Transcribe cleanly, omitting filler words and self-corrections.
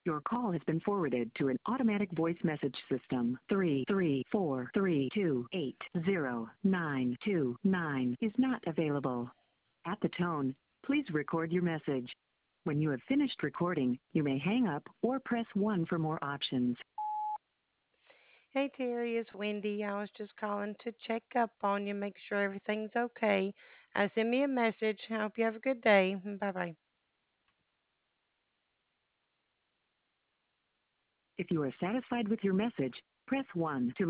Your call has been forwarded to an automatic voice message system. 33432800929 is not available. At the tone, please record your message. When you have finished recording, you may hang up or press 1 for more options. Hey Terry, it's Wendy. I was just calling to check up on you, make sure everything's okay. Send me a message. I hope you have a good day. Bye bye. If you are satisfied with your message, press 1 to